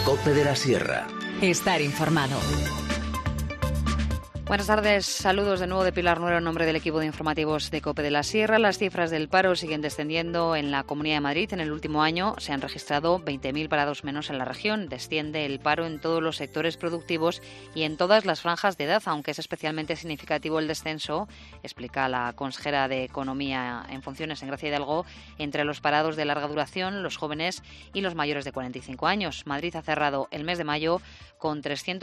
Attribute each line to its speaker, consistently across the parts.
Speaker 1: COPE de la Sierra.
Speaker 2: Estar informado.
Speaker 3: Buenas tardes, saludos de nuevo de Pilar Nuero en nombre del equipo de informativos de COPE de la Sierra. Las cifras del paro siguen descendiendo en la Comunidad de Madrid. En el último año se han registrado 20.000 parados menos en la región. Desciende el paro en todos los sectores productivos y en todas las franjas de edad, aunque es especialmente significativo el descenso, explica la consejera de Economía en funciones en Gracia Hidalgo, entre los parados de larga duración, los jóvenes y los mayores de 45 años. Madrid ha cerrado el mes de mayo con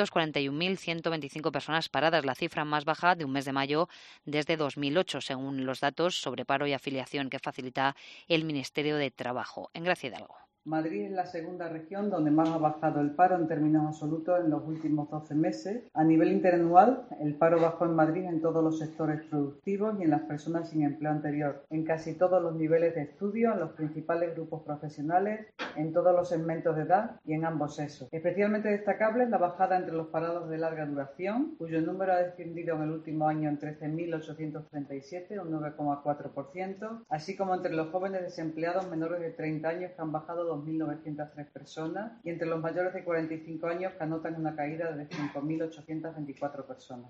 Speaker 3: 341.125 personas paradas, la cifra más baja de un mes de mayo desde 2008, según los datos sobre paro y afiliación que facilita el Ministerio de Trabajo. En Gracia Hidalgo.
Speaker 4: Madrid es la segunda región donde más ha bajado el paro en términos absolutos en los últimos 12 meses. A nivel interanual, el paro bajó en Madrid en todos los sectores productivos y en las personas sin empleo anterior, en casi todos los niveles de estudio, en los principales grupos profesionales, en todos los segmentos de edad y en ambos sexos. Especialmente destacable es la bajada entre los parados de larga duración, cuyo número ha descendido en el último año en 13.837, un 9,4%, así como entre los jóvenes desempleados menores de 30 años que han bajado 2.903 personas y entre los mayores de 45 años que anotan una caída de 5.824 personas.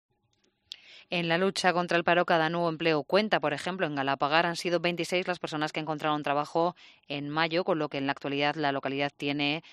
Speaker 3: En la lucha contra el paro, cada nuevo empleo cuenta. Por ejemplo, en Galapagar han sido 26 las personas que encontraron trabajo en mayo, con lo que en la actualidad la localidad tiene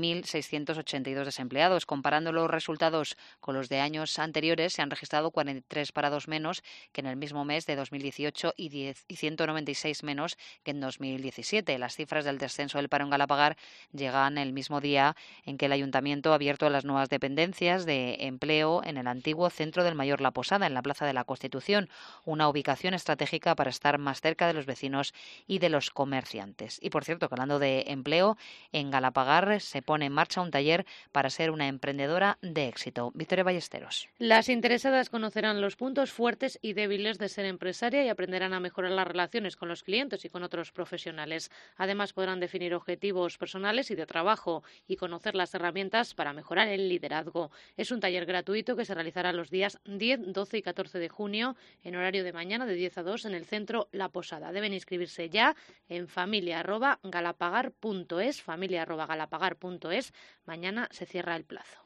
Speaker 3: 1.682 desempleados. Comparando los resultados con los de años anteriores, se han registrado 43 parados menos que en el mismo mes de 2018 y 196 menos que en 2017. Las cifras del descenso del paro en Galapagar llegan el mismo día en que el Ayuntamiento ha abierto las nuevas dependencias de empleo en el antiguo Centro del Mayor La Posada, en la Plaza de la Constitución, una ubicación estratégica para estar más cerca de los vecinos y de los comerciantes. Y por cierto, que hablando de empleo, en Galapagar se pone en marcha un taller para ser una emprendedora de éxito. Victoria Ballesteros.
Speaker 5: Las interesadas conocerán los puntos fuertes y débiles de ser empresaria y aprenderán a mejorar las relaciones con los clientes y con otros profesionales. Además, podrán definir objetivos personales y de trabajo y conocer las herramientas para mejorar el liderazgo. Es un taller gratuito que se realizará los días 10, 12 y 14 de junio, en horario de mañana de 10 a 2 en el centro La Posada. Deben inscribirse ya en familia@galapagar.es, familia@galapagar.es. Mañana se cierra el plazo.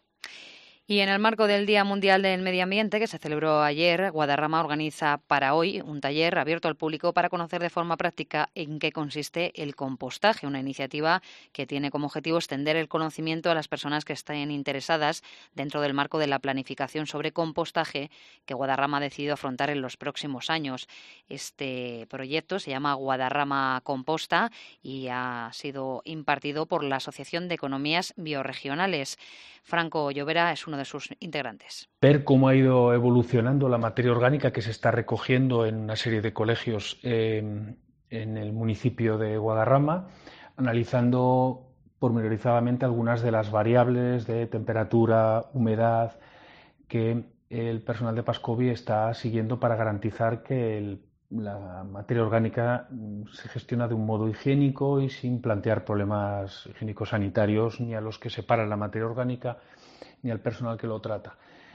Speaker 3: Y en el marco del Día Mundial del Medio Ambiente, que se celebró ayer, Guadarrama organiza para hoy un taller abierto al público para conocer de forma práctica en qué consiste el compostaje, una iniciativa que tiene como objetivo extender el conocimiento a las personas que estén interesadas dentro del marco de la planificación sobre compostaje que Guadarrama ha decidido afrontar en los próximos años. Este proyecto se llama Guadarrama Composta y ha sido impartido por la Asociación de Economías Bioregionales. Franco Llovera es uno de sus integrantes.
Speaker 6: Ver cómo ha ido evolucionando la materia orgánica que se está recogiendo en una serie de colegios en el municipio de Guadarrama, analizando pormenorizadamente algunas de las variables de temperatura, humedad que el personal de Pascovi está siguiendo para garantizar que la materia orgánica se gestiona de un modo higiénico y sin plantear problemas higiénico-sanitarios ni a los que separan la materia orgánica ni al personal que lo trata.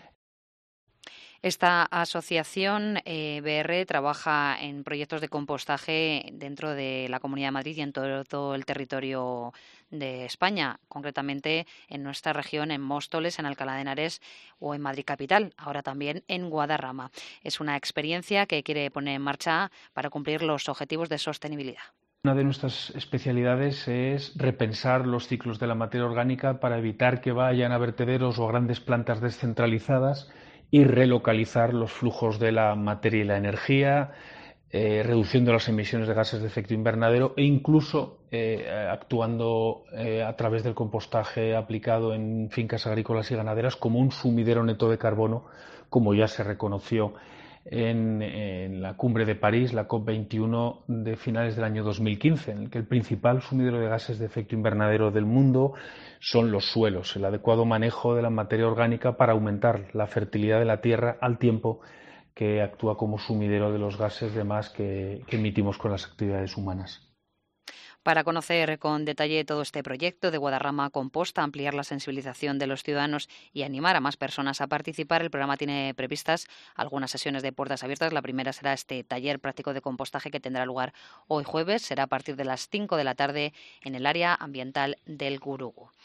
Speaker 3: Esta asociación BR trabaja en proyectos de compostaje dentro de la Comunidad de Madrid y en todo el territorio de España, concretamente en nuestra región, en Móstoles, en Alcalá de Henares o en Madrid capital, ahora también en Guadarrama. Es una experiencia que quiere poner en marcha para cumplir los objetivos de sostenibilidad.
Speaker 6: Una de nuestras especialidades es repensar los ciclos de la materia orgánica para evitar que vayan a vertederos o a grandes plantas descentralizadas y relocalizar los flujos de la materia y la energía, reduciendo las emisiones de gases de efecto invernadero e incluso actuando a través del compostaje aplicado en fincas agrícolas y ganaderas como un sumidero neto de carbono, como ya se reconoció en la cumbre de París, la COP21 de finales del año 2015, en el que el principal sumidero de gases de efecto invernadero del mundo son los suelos, el adecuado manejo de la materia orgánica para aumentar la fertilidad de la tierra al tiempo que actúa como sumidero de los gases de más que emitimos con las actividades humanas.
Speaker 3: Para conocer con detalle todo este proyecto de Guadarrama Composta, ampliar la sensibilización de los ciudadanos y animar a más personas a participar, el programa tiene previstas algunas sesiones de puertas abiertas. La primera será este taller práctico de compostaje que tendrá lugar hoy jueves. Será a partir de las 5 de la tarde en el área ambiental del Gurugu.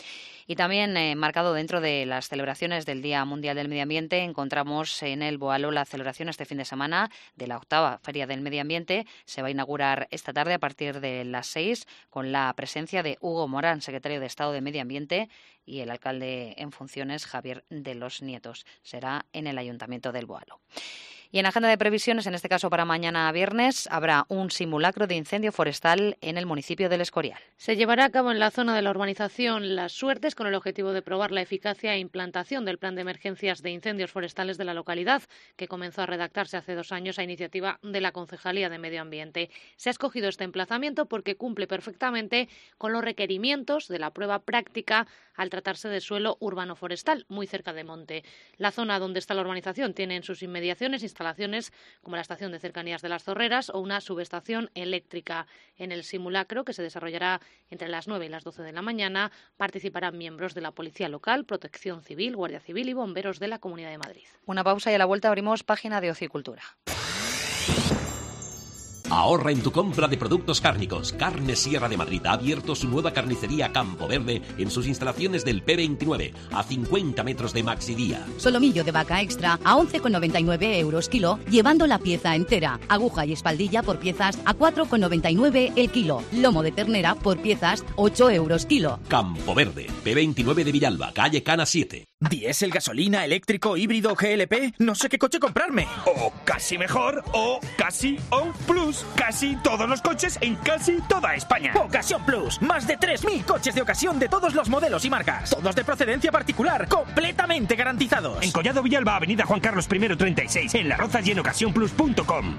Speaker 3: Y también marcado dentro de las celebraciones del Día Mundial del Medio Ambiente, encontramos en el Boalo la celebración este fin de semana de la 8ª Feria del Medio Ambiente. Se va a inaugurar esta tarde a partir de las 6 con la presencia de Hugo Morán, secretario de Estado de Medio Ambiente, y el alcalde en funciones, Javier de los Nietos. Será en el Ayuntamiento del Boalo. Y en agenda de previsiones, en este caso para mañana viernes, habrá un simulacro de incendio forestal en el municipio del Escorial.
Speaker 5: Se llevará a cabo en la zona de la urbanización Las Suertes con el objetivo de probar la eficacia e implantación del plan de emergencias de incendios forestales de la localidad, que comenzó a redactarse hace 2 años a iniciativa de la Concejalía de Medio Ambiente. Se ha escogido este emplazamiento porque cumple perfectamente con los requerimientos de la prueba práctica al tratarse de suelo urbano forestal, muy cerca de monte. La zona donde está la urbanización tiene en sus inmediaciones instalaciones como la estación de cercanías de las Zorreras o una subestación eléctrica. En el simulacro, que se desarrollará entre las 9 y las 12 de la mañana, participarán miembros de la Policía Local, Protección Civil, Guardia Civil y bomberos de la Comunidad de Madrid.
Speaker 3: Una pausa y a la vuelta abrimos página de Ocio y Cultura.
Speaker 1: Ahorra en tu compra de productos cárnicos. Carne Sierra de Madrid ha abierto su nueva carnicería Campo Verde en sus instalaciones del P29, a 50 metros de Maxidía.
Speaker 2: Solomillo de vaca extra a 11,99 euros kilo, llevando la pieza entera. Aguja y espaldilla por piezas a 4,99 el kilo. Lomo de ternera por piezas, 8 euros kilo.
Speaker 1: Campo Verde, P29 de Villalba, calle Cana 7.
Speaker 7: ¿Diésel, gasolina, eléctrico, híbrido, GLP? No sé qué coche comprarme.
Speaker 8: O casi mejor, o casi o plus. Casi todos los coches en casi toda España.
Speaker 7: Ocasión Plus. Más de 3.000 coches de ocasión de todos los modelos y marcas. Todos de procedencia particular. Completamente garantizados.
Speaker 8: En Collado Villalba, avenida Juan Carlos I 36. En Las Rozas y en ocasiónplus.com.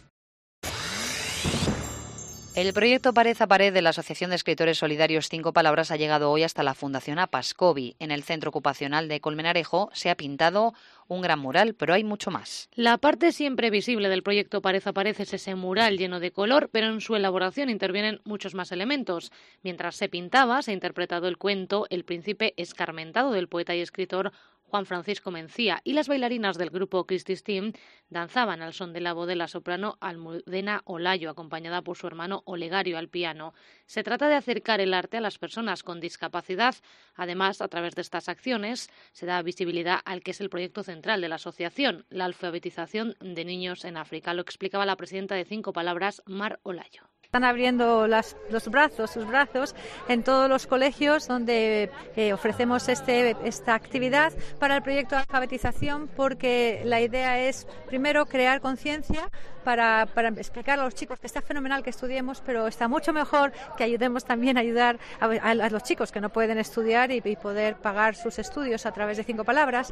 Speaker 3: El proyecto Pared a Pared de la Asociación de Escritores Solidarios 5 Palabras ha llegado hoy hasta la Fundación Apascovi. En el centro ocupacional de Colmenarejo se ha pintado un gran mural, pero hay mucho más.
Speaker 5: La parte siempre visible del proyecto Pared a Pared es ese mural lleno de color, pero en su elaboración intervienen muchos más elementos. Mientras se pintaba, se ha interpretado el cuento El príncipe escarmentado del poeta y escritor Juan Francisco Mencía, y las bailarinas del grupo Christie's Team danzaban al son de la voz de la soprano Almudena Olayo, acompañada por su hermano Olegario al piano. Se trata de acercar el arte a las personas con discapacidad. Además, a través de estas acciones se da visibilidad al que es el proyecto central de la asociación, la alfabetización de niños en África. Lo explicaba la presidenta de 5 Palabras, Mar Olayo.
Speaker 9: Están abriendo sus brazos en todos los colegios donde ofrecemos esta actividad para el proyecto de alfabetización, porque la idea es primero crear conciencia para explicar a los chicos que está fenomenal que estudiemos, pero está mucho mejor que ayudemos también a ayudar a los chicos que no pueden estudiar y poder pagar sus estudios a través de 5 Palabras.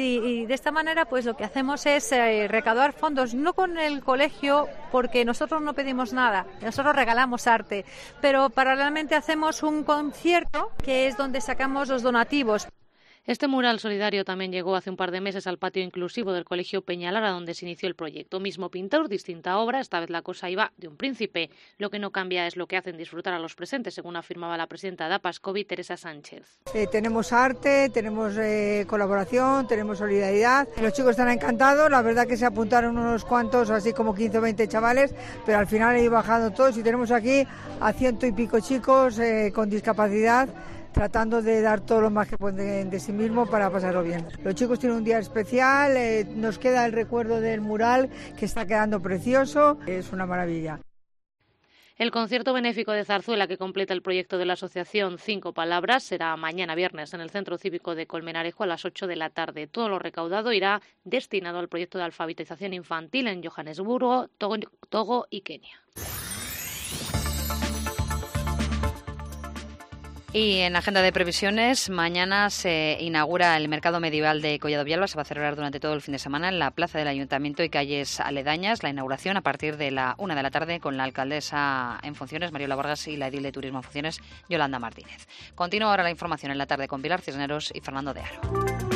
Speaker 9: Y de esta manera pues lo que hacemos es recaudar fondos, no con el colegio, porque nosotros no pedimos nada, nosotros regalamos arte, pero paralelamente hacemos un concierto que es donde sacamos los donativos.
Speaker 5: Este mural solidario también llegó hace un par de meses al patio inclusivo del Colegio Peñalara, donde se inició el proyecto. Mismo pintor, distinta obra, esta vez la cosa iba de un príncipe. Lo que no cambia es lo que hacen disfrutar a los presentes, según afirmaba la presidenta de Apascovi, Teresa Sánchez.
Speaker 10: Tenemos arte, tenemos colaboración, tenemos solidaridad. Los chicos están encantados, la verdad que se apuntaron unos cuantos, así como 15 o 20 chavales, pero al final han ido bajando todos y tenemos aquí a 100 y pico chicos con discapacidad, tratando de dar todo lo más que pueden de sí mismo para pasarlo bien. Los chicos tienen un día especial, nos queda el recuerdo del mural que está quedando precioso, es una maravilla.
Speaker 5: El concierto benéfico de zarzuela que completa el proyecto de la asociación 5 Palabras será mañana viernes en el Centro Cívico de Colmenarejo a las 8 de la tarde. Todo lo recaudado irá destinado al proyecto de alfabetización infantil en Johannesburgo, Togo y Kenia.
Speaker 3: Y en agenda de previsiones, mañana se inaugura el mercado medieval de Collado Villalba. Se va a celebrar durante todo el fin de semana en la plaza del Ayuntamiento y calles aledañas. La inauguración a partir de la 1 de la tarde con la alcaldesa en funciones, Mariola Vargas, y la edil de Turismo en funciones, Yolanda Martínez. Continúa ahora la información en la tarde con Pilar Cisneros y Fernando de Aro.